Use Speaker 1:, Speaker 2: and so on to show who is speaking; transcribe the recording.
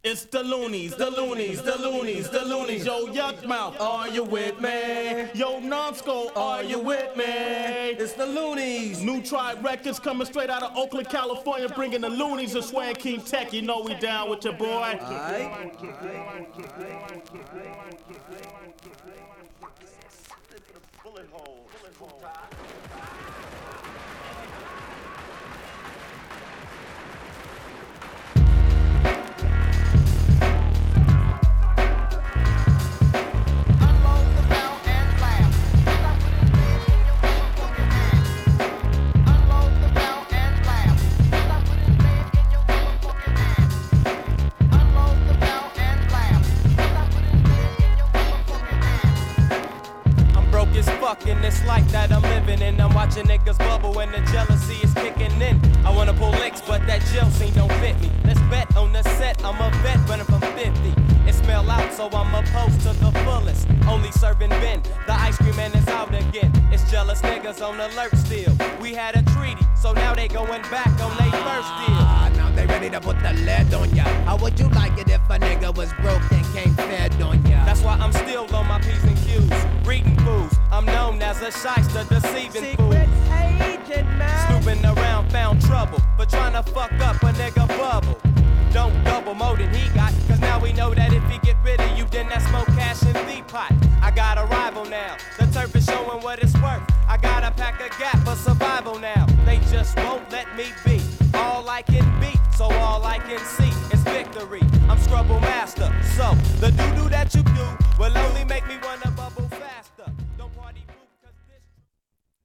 Speaker 1: It's the loonies, the loonies, the loonies, the loonies. Yo, Yuck Mouth, are you with me? Yo, Numbskull, are you with me?
Speaker 2: It's the loonies.
Speaker 1: New Tribe Records coming straight out of Oakland, California, bringing the loonies of Swan King Tech. You know we down with your boy.
Speaker 3: Bullet hole.
Speaker 4: In this life that I'm living in, I'm watching niggas bubble and the jealousy is kicking in. I wanna pull licks, but that jail scene don't fit me. Let's bet on the set, I'm a vet running from 50. It smell out, so I'm opposed to the fullest. Only serving Ben, the ice cream man is out again. It's jealous niggas on alert still. We had a treaty, so now they going back on they first deal.
Speaker 2: Now they ready to put the lead on ya. How would you like it if a nigga was broke and came fed on ya?
Speaker 4: That's why I'm still on my P's and Q's, reading fools. I'm known as a shyster, deceiving fools.
Speaker 2: Agent, man.
Speaker 4: Snooping around, found trouble for trying to fuck up a nigga bubble. Don't double more than he got, cause now we know that if he get rid of you, then that's more cash in the pot. I got a rival now, the turf is showing what it's worth. I gotta pack a gap for survival now. They just won't let me be all I can be, so all I can see is victory. I'm Scrubble Master, so the doo-doo that you do